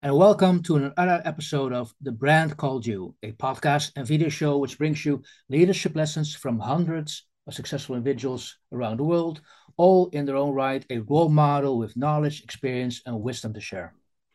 and welcome to another episode of The Brand Called You, a podcast and video show which brings you leadership lessons from hundreds of successful individuals around the world, all in their own right, a role model with knowledge, experience, and wisdom to share.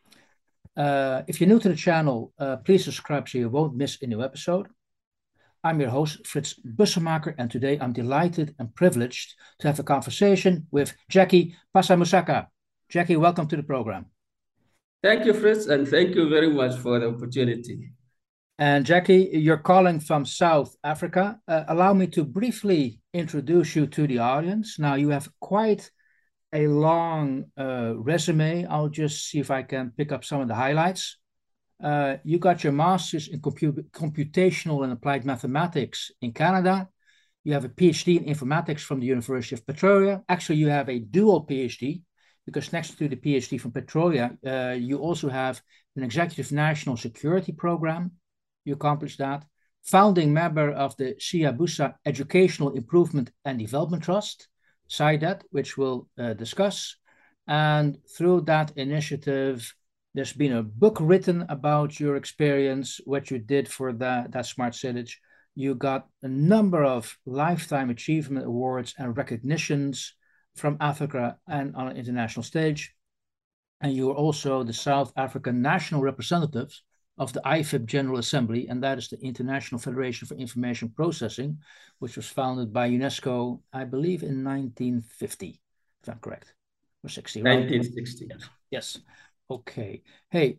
If you're new to the channel, please subscribe so you won't miss a new episode. I'm your host, Frits Bussemaker, and today I'm delighted and privileged to have a conversation with Jackie Passamusaka. Jackie, welcome to the program. Thank you, Fritz, and thank you very much for the opportunity. And Jackie, you're calling from South Africa. Allow me to briefly introduce you to the audience. Now, you have quite a long resume. I'll just see if I can pick up some of the highlights. You got your master's in computational and applied mathematics in Canada. You have a PhD in informatics from the University of Pretoria. Actually, you have a dual PhD because next to the PhD from Pretoria, you also have an executive national security program. You accomplished that. Founding member of the Siyabusa Educational Improvement and Development Trust, SIDET, which we'll discuss. And through that initiative, there's been a book written about your experience, what you did for that smart village. You got a number of lifetime achievement awards and recognitions from Africa and on an international stage. And you are also the South African national representative of the IFIP General Assembly, and that is the International Federation for Information Processing, which was founded by UNESCO, I believe, in 1950, if I'm correct, or 60. 1960. Yes. Okay. Hey,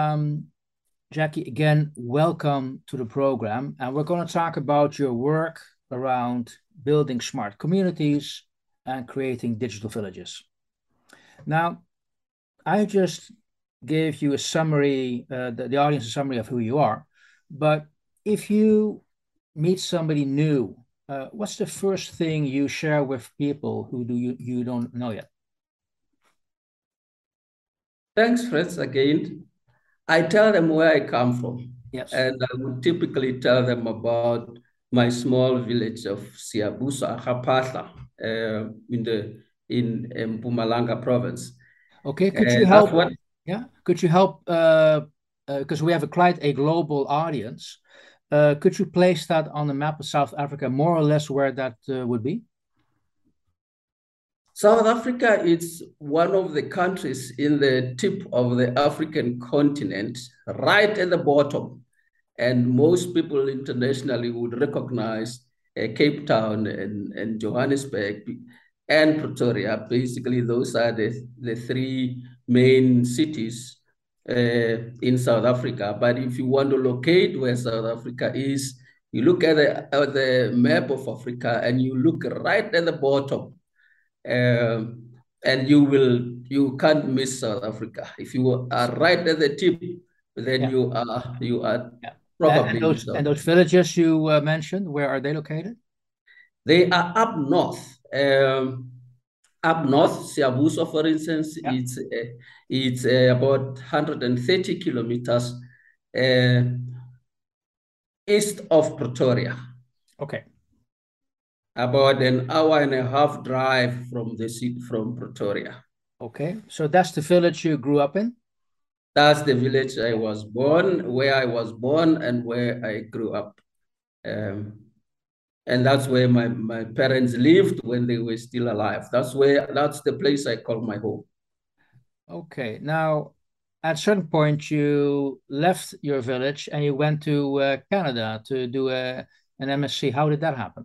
Jackie, again, welcome to the program. And we're going to talk about your work around building smart communities and creating digital villages. Now, I just gave you a summary, the audience a summary of who you are. But if you meet somebody new, what's the first thing you share with people who you don't know yet? Thanks, Fritz, again. I tell them where I come from. Yes. And I would typically tell them about my small village of Siyabusa, Hapatla, in Mpumalanga province. Okay, could you help? Yeah, could you help? Because we have quite a global audience. Could you place that on the map of South Africa, more or less where that would be? South Africa is one of the countries in the tip of the African continent, right at the bottom. And most people internationally would recognize Cape Town and Johannesburg and Pretoria. Basically, those are the three main cities in South Africa. But if you want to locate where South Africa is, you look at the map of Africa and you look right at the bottom. And you can't miss South Africa. If you are right at the tip, then you are probably. And those villages you mentioned, where are they located? They are up north. Up north, Siyabusa, for instance, it's about 130 kilometers east of Pretoria. Okay. About an hour and a half drive from the city, from Pretoria. Okay, so that's the village you grew up in? That's the village I was born, where I was born and where I grew up. And that's where my parents lived when they were still alive. That's the place I call my home. Okay, now at a certain point you left your village and you went to Canada to do an MSc. How did that happen?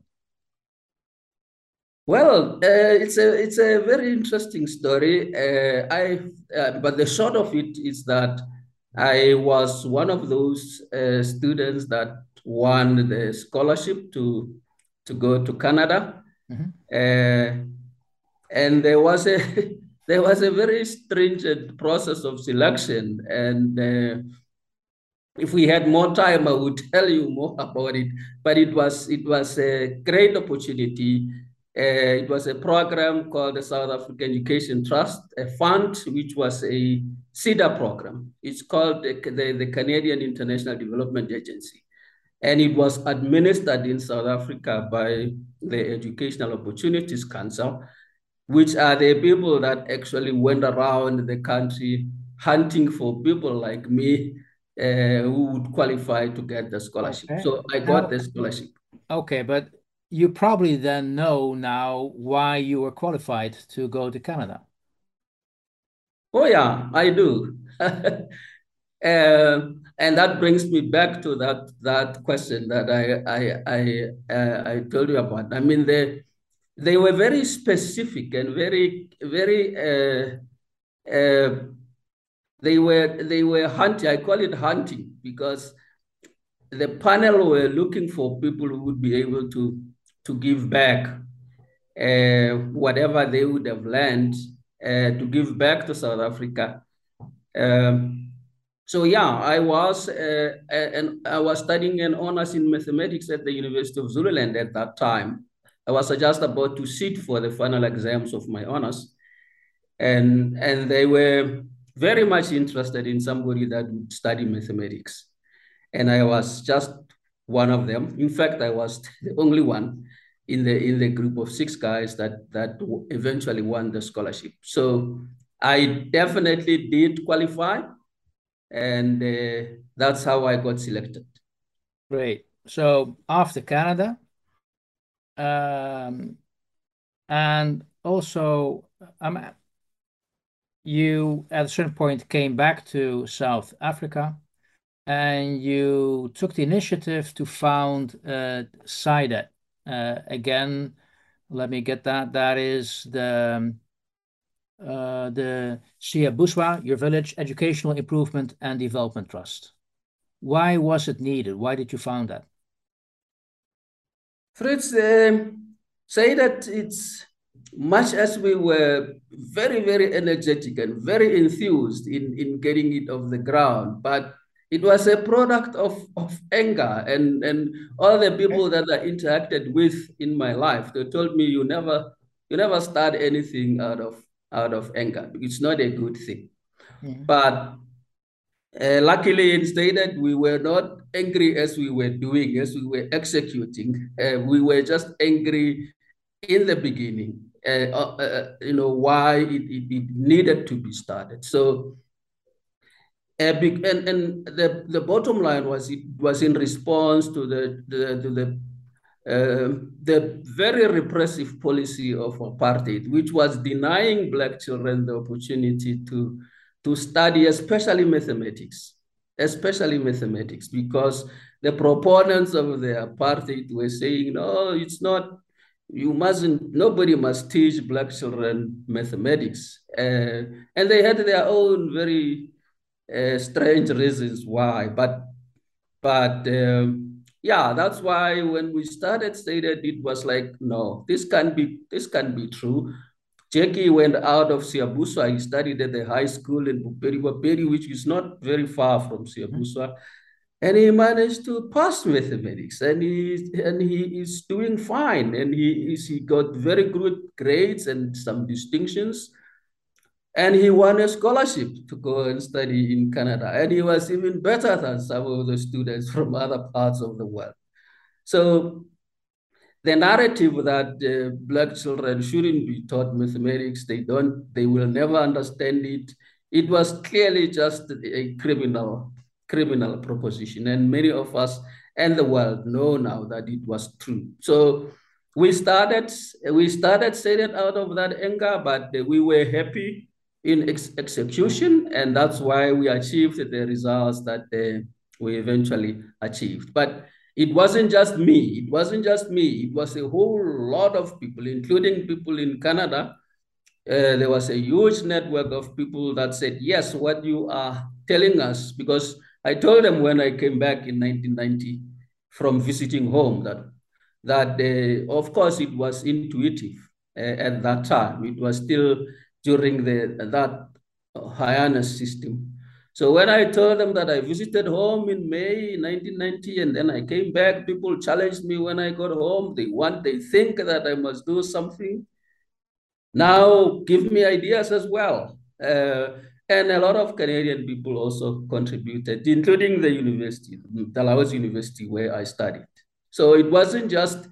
Well, it's a very interesting story. But the short of it is that I was one of those students that won the scholarship to go to Canada, and there was a very stringent process of selection. And if we had more time, I would tell you more about it. But it was a great opportunity. It was a program called the South African Education Trust, a fund which was a CEDA program. It's called the Canadian International Development Agency. And it was administered in South Africa by the Educational Opportunities Council, which are the people that actually went around the country hunting for people like me who would qualify to get the scholarship. Okay. So I got the scholarship. Okay, but you probably then know now why you were qualified to go to Canada. Oh yeah, I do. And that brings me back to that question that I told you about. I mean, they were very specific and very they were hunting. I call it hunting because the panel were looking for people who would be able to give back whatever they would have learned to give back to South Africa. So yeah, I was studying an honors in mathematics at the University of Zululand at that time. I was just about to sit for the final exams of my honors, and they were very much interested in somebody that would study mathematics, and I was just one of them. In fact, I was the only one in the group of 6 guys that eventually won the scholarship. So I definitely did qualify, and that's how I got selected. Great. So after Canada, um, and also you at a certain point came back to South Africa, and you took the initiative to found SIDET. Again, let me get that. That is the Siabuswa, Your Village Educational Improvement and Development Trust. Why was it needed? Why did you found that? Fritz, say that it's much as we were very energetic and very enthused in getting it off the ground, but it was a product of anger and all the people that I interacted with in my life. They told me you never start anything out of anger. It's not a good thing. But luckily, instead, we were not angry as we were doing, as we were executing. We were just angry in the beginning, why it needed to be started. So, and the bottom line was it was in response to the very repressive policy of apartheid, which was denying Black children the opportunity to study, especially mathematics, because the proponents of the apartheid were saying, no, it's not, nobody must teach Black children mathematics. And they had their own very strange reasons why, but yeah, that's why when we started stated, it was like, no, this can't be true. Jackie went out of Siabuswa. He studied at the high school in Buperi, which is not very far from Siabuswa. And he managed to pass mathematics, and he is doing fine. And he got very good grades and some distinctions. And he won a scholarship to go and study in Canada. And he was even better than some of the students from other parts of the world. So the narrative that Black children shouldn't be taught mathematics, they will never understand it. It was clearly just a criminal proposition. And many of us and the world know now that it was true. So we started setting out of that anger, but we were happy in execution, and that's why we achieved the results that we eventually achieved. But it wasn't just me. It was a whole lot of people, including people in Canada. There was a huge network of people that said, yes, what you are telling us, because I told them when I came back in 1990 from visiting home that of course it was intuitive at that time. It was still during that Hyannis system. So when I told them that I visited home in May 1990 and then I came back, people challenged me when I got home. They think that I must do something. Now give me ideas as well. And a lot of Canadian people also contributed, including the university, Dalhousie University, where I studied. So it wasn't just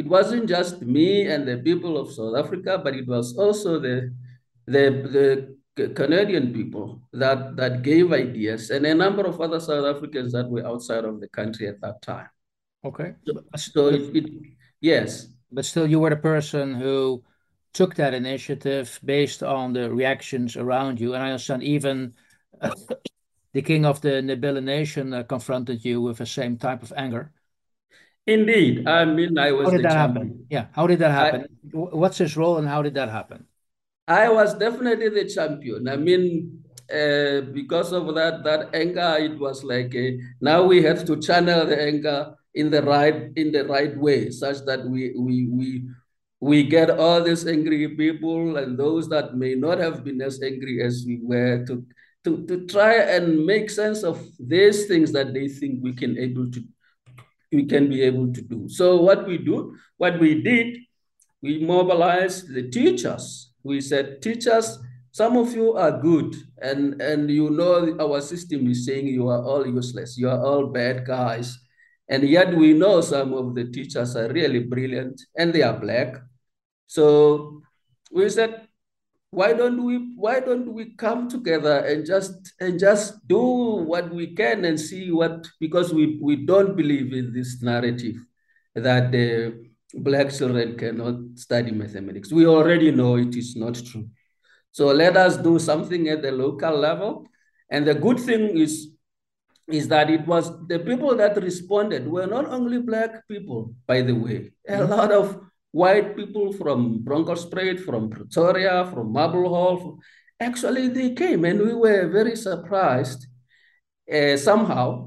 me and the people of South Africa, but it was also the Canadian people that gave ideas, and a number of other South Africans that were outside of the country at that time. Okay. So yes. But still, you were the person who took that initiative based on the reactions around you. And I understand even the king of the Ndebele nation confronted you with the same type of anger. Indeed. I mean, I was How did the that champion. happen? Yeah. How did that happen? What's his role and how did that happen? I was definitely the champion. I mean, because of that anger, it was like now we have to channel the anger in the right way, such that we get all these angry people and those that may not have been as angry as we were to try and make sense of these things that they think we can be able to do. So what we did, we mobilized the teachers. We said, teachers, some of you are good, and you know our system is saying you are all useless, you are all bad guys. And yet we know some of the teachers are really brilliant and they are Black. So we said, why don't we come together and just do what we can and see what, because we don't believe in this narrative that the Black children cannot study mathematics. We already know it is not true. So let us do something at the local level. And the good thing is that it was the people that responded were not only Black people, by the way. A lot of white people from Bronkhorstspruit, from Pretoria, from Marble Hall. Actually, they came and we were very surprised somehow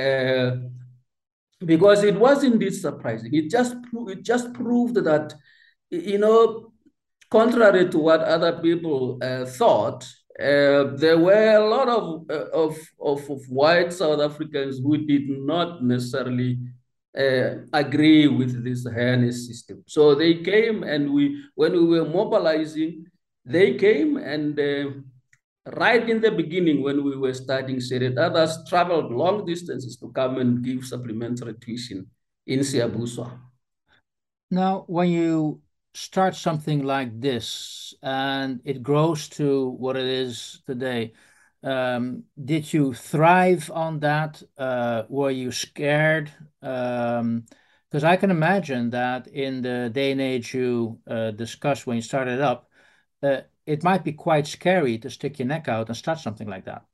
because it was indeed surprising. It just proved that, you know, contrary to what other people thought, there were a lot of white South Africans who did not necessarily agree with this harness system. So they came, and when we were mobilizing, they came, and right in the beginning when we were starting Serit, others traveled long distances to come and give supplementary tuition in Siabuswa. Now, when you start something like this and it grows to what it is today, did you thrive on that? Were you scared? Because I can imagine that in the day and age you discussed when you started up, it might be quite scary to stick your neck out and start something like that.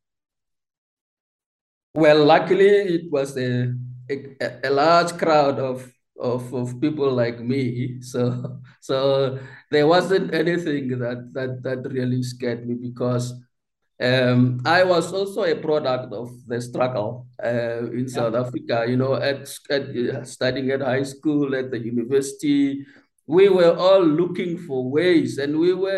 Well, luckily it was a large crowd of people like me. So there wasn't anything that really scared me, because I was also a product of the struggle in South Africa, you know, studying at high school, at the university. We were all looking for ways, and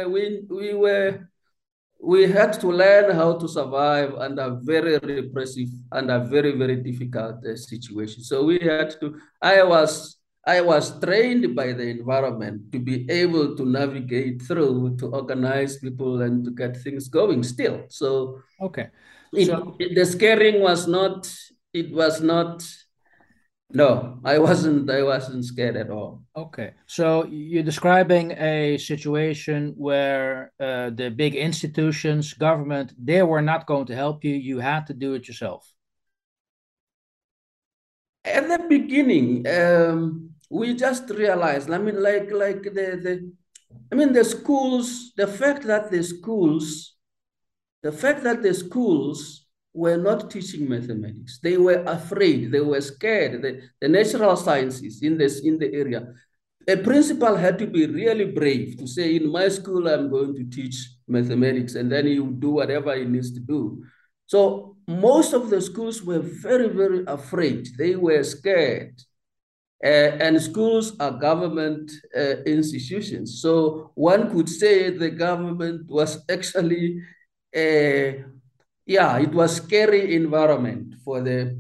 we had to learn how to survive under very repressive, under very, very difficult situations. So we had to, I was trained by the environment to be able to navigate through, to organize people and to get things going still. So okay, the scaring was not, no, I wasn't scared at all. Okay, so you're describing a situation where the big institutions, government, they were not going to help you. You had to do it yourself. At the beginning, we just realized, I mean, the schools, the fact that the schools were not teaching mathematics. They were afraid, they were scared. The natural sciences in the area. A principal had to be really brave to say, in my school, I'm going to teach mathematics, and then he would do whatever he needs to do. So most of the schools were very, very afraid. They were scared. And schools are government institutions. So one could say the government was actually yeah, it was scary environment for the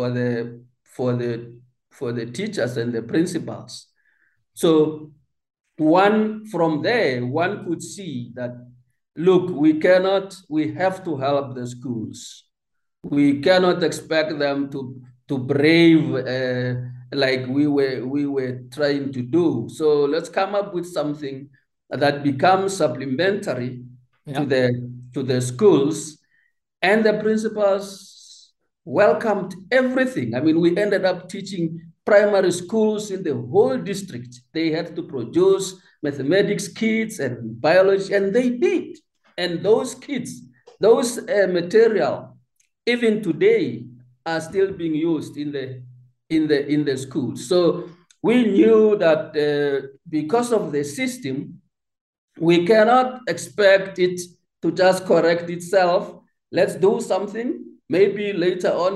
teachers and the principals. So from there, one could see that, look, we have to help the schools. We cannot expect them to brave like we were trying to do. So let's come up with something that becomes supplementary to to the schools, and the principals welcomed everything. I mean, we ended up teaching primary schools in the whole district. They had to produce mathematics kits and biology, and they did. And those kits, those material, even today, are still being used in the schools. So we knew that because of the system, we cannot expect it to just correct itself. Let's do something. Maybe later on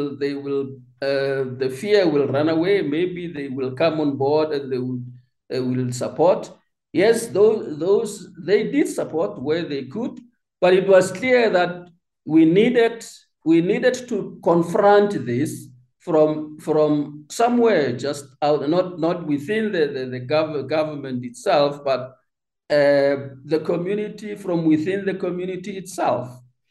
the fear will run away. Maybe they will come on board and they will support. Yes, those they did support where they could, but it was clear that we needed to confront this from somewhere just out, not within the government itself, but the community, from within the community itself.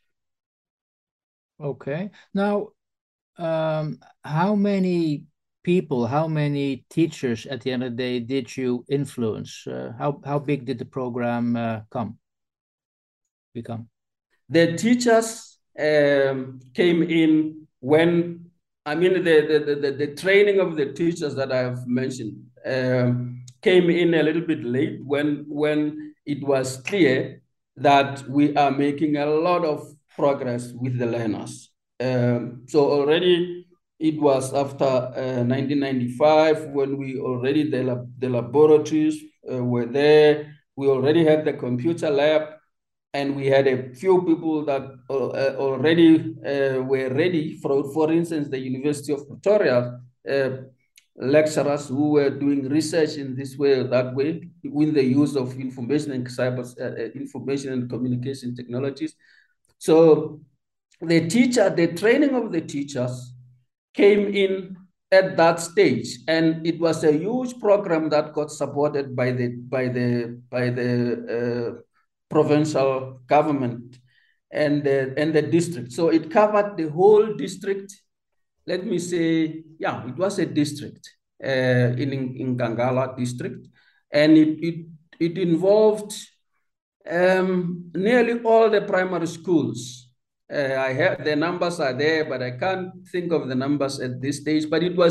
Okay. Now, how many people, how many teachers at the end of the day did you influence? How big did the program become? The teachers came in when, I mean, the training of the teachers that I have mentioned came in a little bit late when it was clear that we are making a lot of progress with the learners. So already it was after 1995 when we already, the laboratories were there. We already had the computer lab, and we had a few people that already were ready. For instance, the University of Pretoria, lecturers who were doing research in this way or that way with the use of information and information and communication technologies. So the training of the teachers came in at that stage, and it was a huge program that got supported by the provincial government and the district. So it covered the whole district. Let me say, yeah, it was a district in Nkangala district, and it involved nearly all the primary schools. I have the numbers are there, but I can't think of the numbers at this stage. But it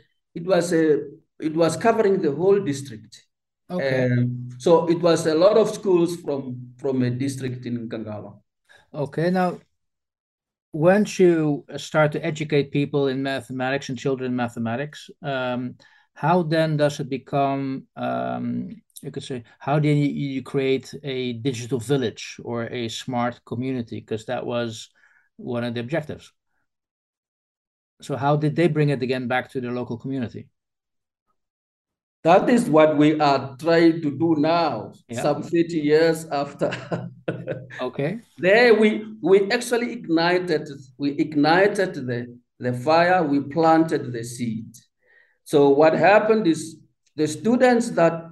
was covering the whole district. Okay. So it was a lot of schools from a district in Nkangala. Okay. Now, once you start to educate people in mathematics and children in mathematics, how then does it become, you could say, how do you create a digital village or a smart community? Because that was one of the objectives. So how did they bring it again back to their local community? That is what we are trying to do now, some 30 years after. Okay. There we actually ignited the fire, we planted the seed. So what happened is the students that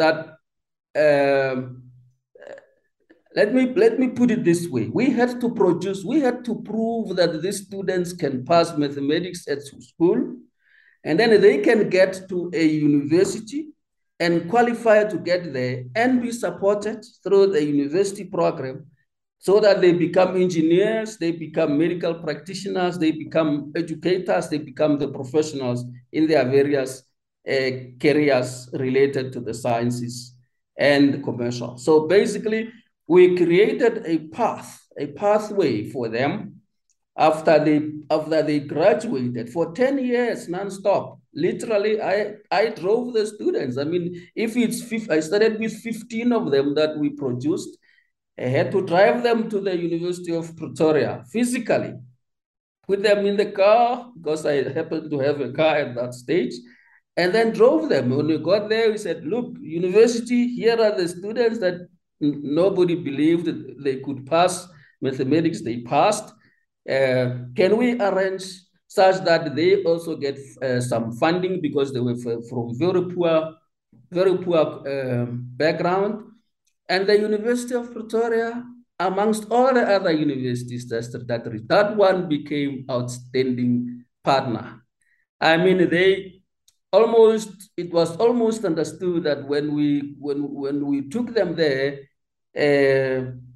let me put it this way. We had to prove that these students can pass mathematics at school, and then they can get to a university and qualify to get there and be supported through the university program so that they become engineers, they become medical practitioners, they become educators, they become the professionals in their various careers related to the sciences and commercial. So basically, we created a pathway for them after they graduated for 10 years nonstop. Literally, I drove the students. I mean, I started with 15 of them that we produced. I had to drive them to the University of Pretoria physically, put them in the car because I happened to have a car at that stage, and then drove them. When we got there, we said, look, university, here are the students that nobody believed that they could pass mathematics. They passed. Can we arrange such that they also get some funding because they were from very poor background? And the University of Pretoria, amongst all the other universities, that one became outstanding partner. I mean, it was almost understood that when we took them there,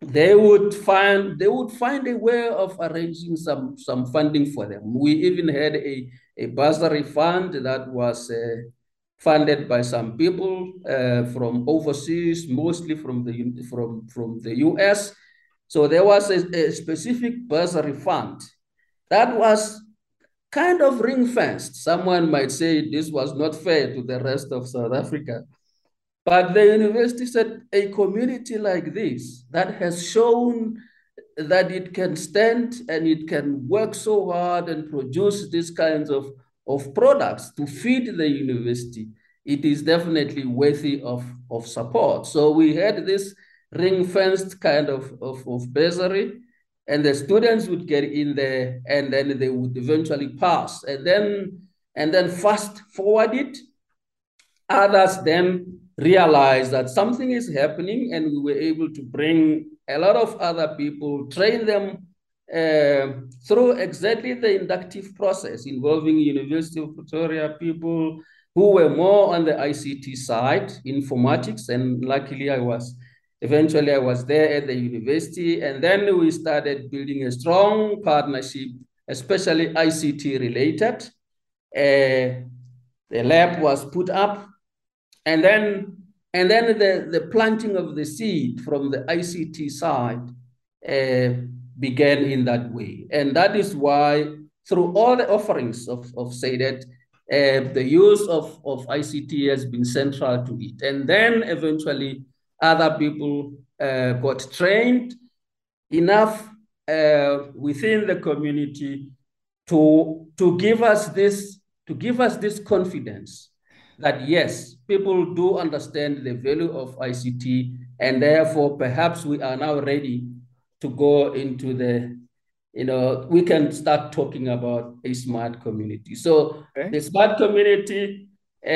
they would find a way of arranging some funding for them. We even had a bursary fund that was funded by some people from overseas, mostly from the US. So there was a specific bursary fund that was kind of ring-fenced. Someone might say this was not fair to the rest of South Africa. But the university said a community like this that has shown that it can stand and it can work so hard and produce these kinds of products to feed the university, it is definitely worthy of support. So we had this ring-fenced kind of bursary, and the students would get in there and then they would eventually pass. And then fast forward it, others then realized that something is happening, and we were able to bring a lot of other people, train them through exactly the inductive process involving University of Pretoria people who were more on the ICT side, informatics, and luckily eventually I was there at the university, and then we started building a strong partnership, especially ICT related. The lab was put up, and then the planting of the seed from the ICT side began in that way. And that is why through all the offerings of SADC, the use of ICT has been central to it. And then eventually other people got trained enough within the community to give us this confidence that yes, people do understand the value of ICT, and therefore perhaps we are now ready to go into we can start talking about a smart community. So the smart community,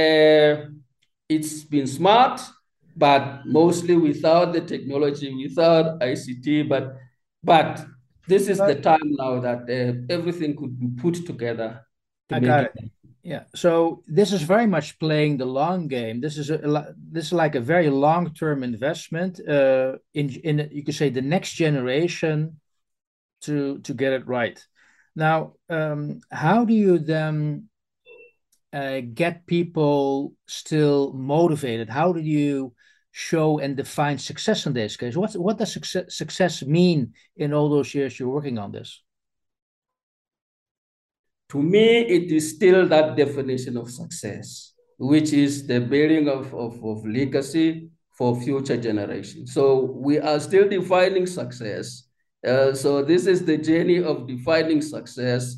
it's been smart, but mostly without the technology, without ICT, but this is the time now that everything could be put together to I make got it. it. Yeah. So this is very much playing the long game. This is like a very long-term investment in you could say the next generation to get it right. Now, how do you then get people still motivated? How do you show and define success in this case? What does success mean in all those years you're working on this? To me, it is still that definition of success, which is the building of legacy for future generations. So we are still defining success. So this is the journey of defining success,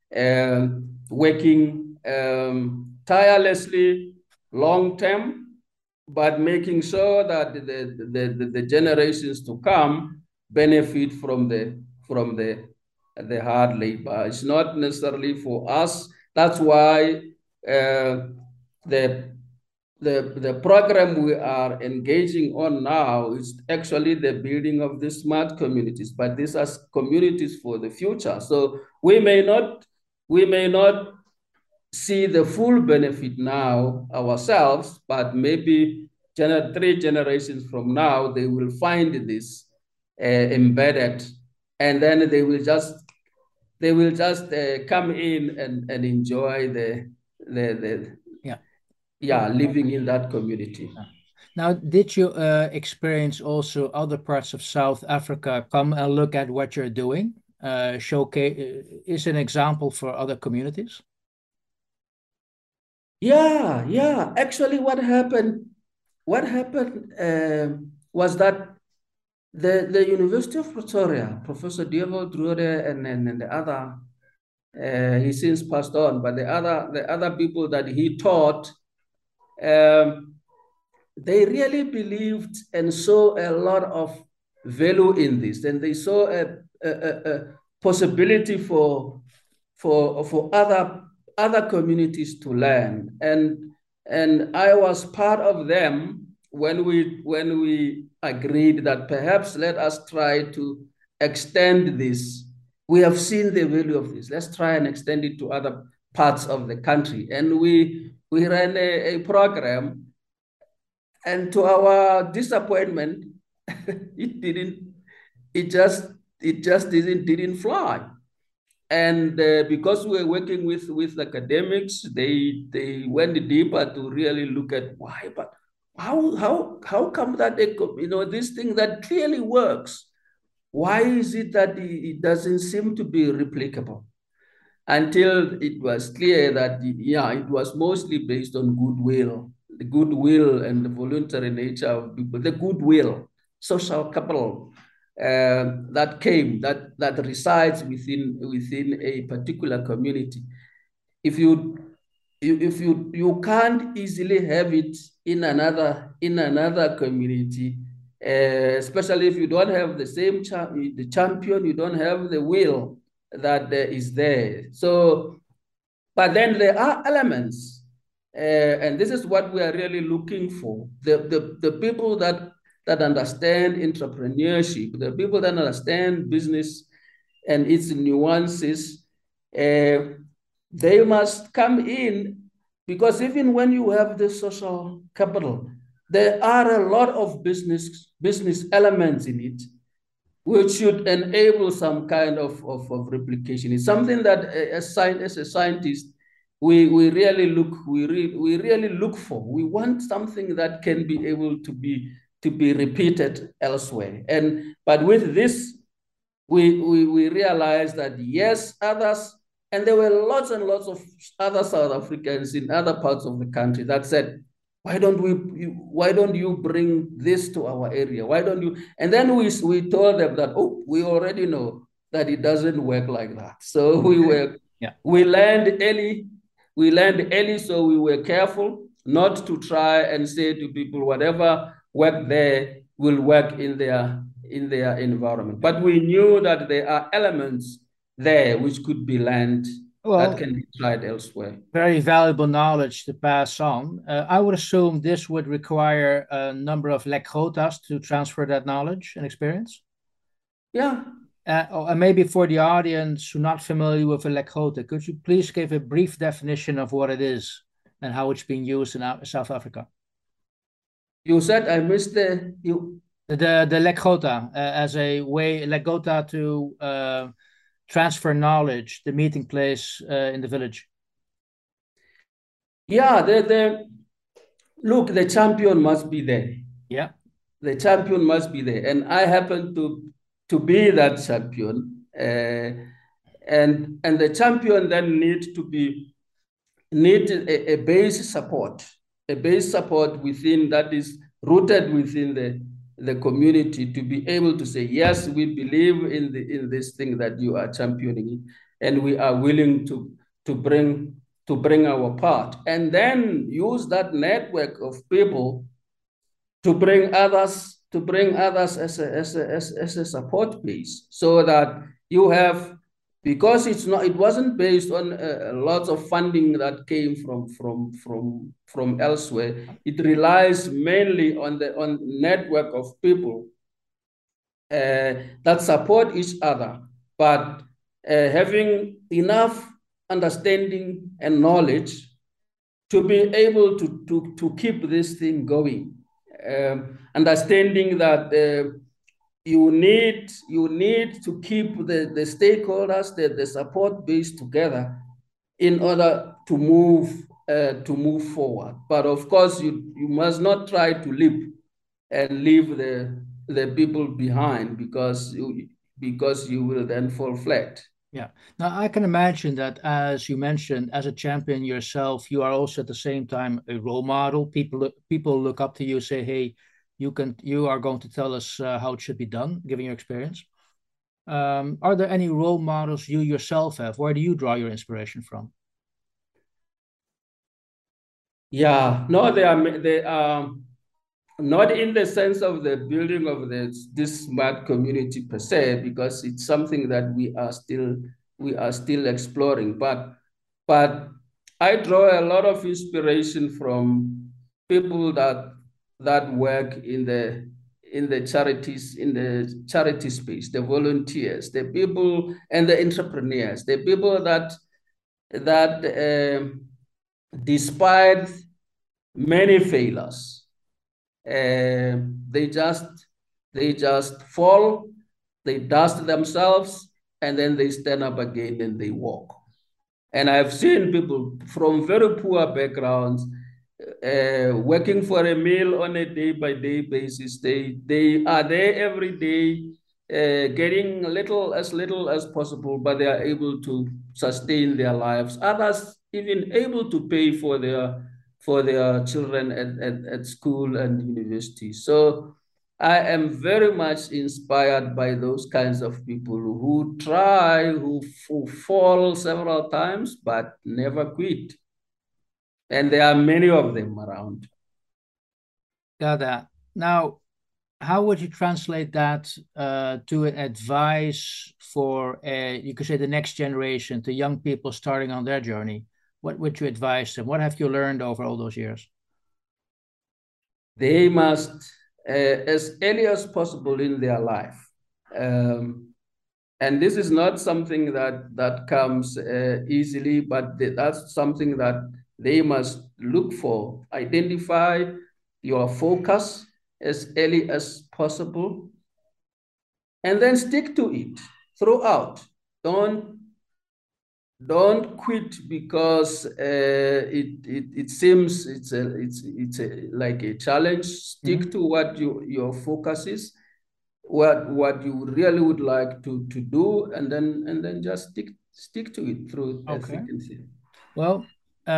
working tirelessly, long term, but making sure that the generations to come benefit from the hard labor. It's not necessarily for us. That's why the program we are engaging on now is actually the building of the smart communities, but these are communities for the future. So we may not see the full benefit now ourselves, but maybe 3 generations from now, they will find this embedded, and then they will just come in and enjoy the living in that community. Now, did you experience also other parts of South Africa come and look at what you're doing? Showcase is an example for other communities? Yeah. Actually, what happened was that the University of Pretoria, Professor Diego Drode and the other, he since passed on, but the other people that he taught, they really believed and saw a lot of value in this, and they saw a possibility for other communities to learn, and I was part of them when we agreed that perhaps let us try to extend this. We have seen the value of this. Let's try and extend it to other parts of the country, and we ran a program. And to our disappointment, it it just didn't fly. And because we were working with academics, they went deeper to really look at why, but how come that this thing that clearly works, why is it that it doesn't seem to be replicable? Until it was clear that it was mostly based on goodwill, the goodwill and the voluntary nature of people, the goodwill, social capital that resides within a particular community. If you can't easily have it in another community, especially if you don't have the same the champion, you don't have the will that is there. So, but then there are elements, and this is what we are really looking for: the people that understand entrepreneurship, the people that understand business and its nuances. They must come in, because even when you have the social capital, there are a lot of business elements in it, which should enable some kind of replication. It's something that as a scientist, we really look for. We want something that can be able to be repeated elsewhere. But with this, we realized that yes, others, and there were lots and lots of other South Africans in other parts of the country that said, why don't you bring this to our area? Why don't you? And then we told them that, oh, we already know that it doesn't work like that. So we learned early, so we were careful not to try and say to people, whatever work there will work in their environment. But we knew that there are elements there which could be learned that can be tried elsewhere. Very valuable knowledge to pass on. I would assume this would require a number of Lekgotas to transfer that knowledge and experience. Yeah. And maybe for the audience who are not familiar with a Lekhota, could you please give a brief definition of what it is and how it's being used in South Africa? You said I missed the Lekhota as a way, Lekgota to transfer knowledge, the meeting place in the village. Yeah, look, the champion must be there. Yeah. The champion must be there. And I happen to be that champion. And the champion then need a base support within, that is rooted within the community, to be able to say, yes, we believe in this thing that you are championing, and we are willing to bring our part, and then use that network of people to bring others as a support base, so that you have, because it wasn't based on lots of funding that came from elsewhere. It relies mainly on the network of people that support each other, but having enough understanding and knowledge to be able to keep this thing going. Understanding that you need to keep the stakeholders, the support base together in order to move forward. But of course, you must not try to leap and leave the people behind, because you will then fall flat. Yeah. Now, I can imagine that, as you mentioned, as a champion yourself, you are also at the same time a role model. People look up to you, say, hey, you are going to tell us how it should be done, given your experience. Are there any role models you yourself have? Where do you draw your inspiration from? Yeah, no, they are not in the sense of the building of this smart community per se, because it's something that we are still exploring. But I draw a lot of inspiration from people that work in the charities, in the charity space, the volunteers, the people and the entrepreneurs, the people that despite many failures, they just fall they dust themselves, and then they stand up again and they walk. And I've seen people from very poor backgrounds working for a meal on a day-by-day basis. They are there every day, getting little as possible, but they are able to sustain their lives. Others even able to pay for their children at school and university. So I am very much inspired by those kinds of people who try, who fall several times, but never quit. And there are many of them around. Got that. Now, how would you translate that to an advice for, you could say, the next generation, to young people starting on their journey? What would you advise them? What have you learned over all those years? They must, as early as possible in their life, and this is not something that comes easily, but that's something that they must look for. Identify your focus as early as possible, and then stick to it throughout. Don't quit because it seems like a challenge. Stick to what your focus is, what you really would like to do, and then just stick to it through thick and thin. Well,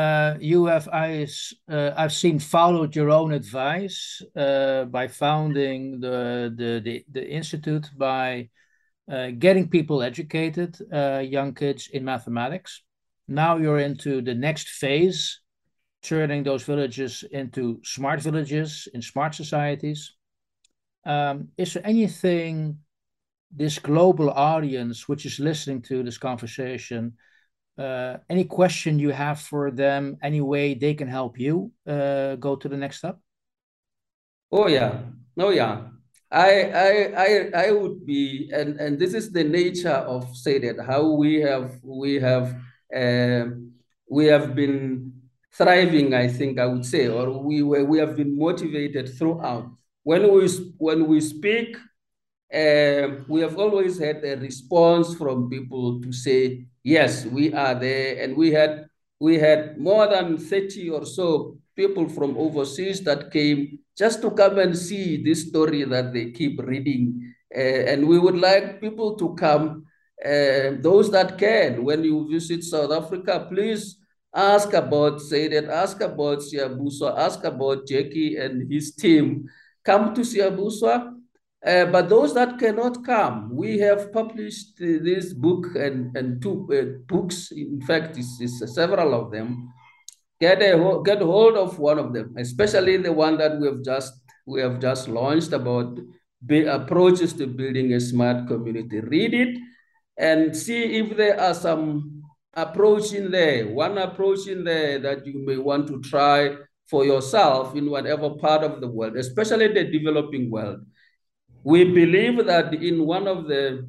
I've seen followed your own advice by founding the institute, by getting people educated, young kids in mathematics. Now you're into the next phase, turning those villages into smart villages, in smart societies. Is there anything this global audience, which is listening to this conversation, any question you have for them, any way they can help you go to the next step? Oh yeah, oh yeah. I would be, and this is the nature of SADET, how we have been thriving, I think I would say, or we have been motivated throughout. When we speak, we have always had a response from people to say, yes, we are there. And we had more than 30 or so people from overseas that came just to come and see this story that they keep reading. And we would like people to come, those that can. When you visit South Africa, please ask about Saidet, ask about Siabuswa, ask about Jackie and his team. Come to Siabuswa. But those that cannot come, we have published this book and two books. In fact, it's several of them. Get hold of one of them, especially the one that we have just launched about approaches to building a smart community. Read it and see if there are some approach in there, one approach in there that you may want to try for yourself in whatever part of the world, especially the developing world. We believe that in one of the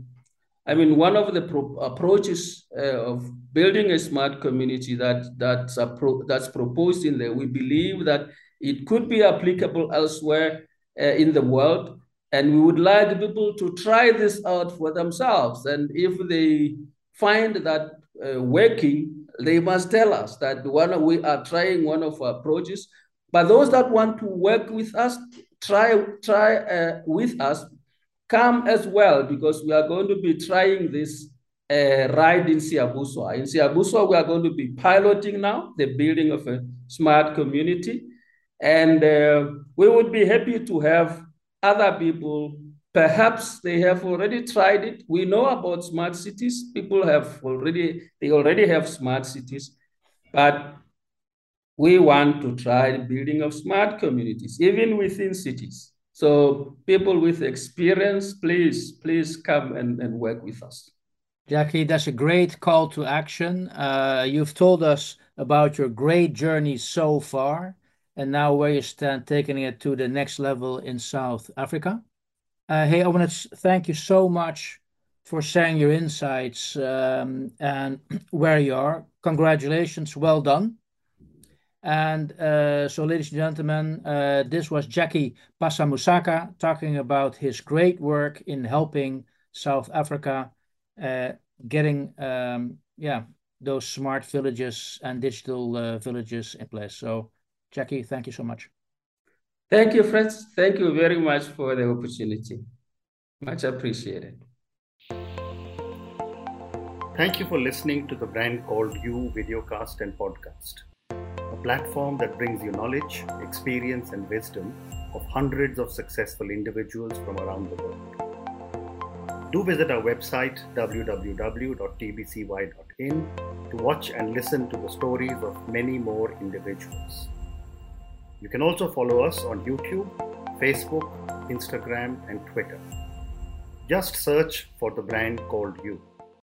approaches of building a smart community that's proposed in there, we believe that it could be applicable elsewhere in the world. And we would like people to try this out for themselves. And if they find that working, they must tell us that we are trying one of our approaches. But those that want to work with us, try with us, come as well, because we are going to be trying this right in Siabuswa. In Siabuswa, we are going to be piloting now the building of a smart community. And we would be happy to have other people. Perhaps they have already tried it. We know about smart cities. People already have smart cities, but we want to try the building of smart communities, even within cities. So people with experience, please come and work with us. Jackie, that's a great call to action. You've told us about your great journey so far, and now where you stand, taking it to the next level in South Africa. Hey, I want to thank you so much for sharing your insights and where you are. Congratulations, well done. And so, ladies and gentlemen, this was Jackie Phasamusaka talking about his great work in helping South Africa, getting those smart villages and digital villages in place. So, Jackie, thank you so much. Thank you, Fritz. Thank you very much for the opportunity. Much appreciated. Thank you for listening to the Brand Called You videocast and podcast, a platform that brings you knowledge, experience, and wisdom of hundreds of successful individuals from around the world. Do visit our website www.tbcy.in to watch and listen to the stories of many more individuals. You can also follow us on YouTube, Facebook, Instagram, and Twitter. Just search for the Brand Called You.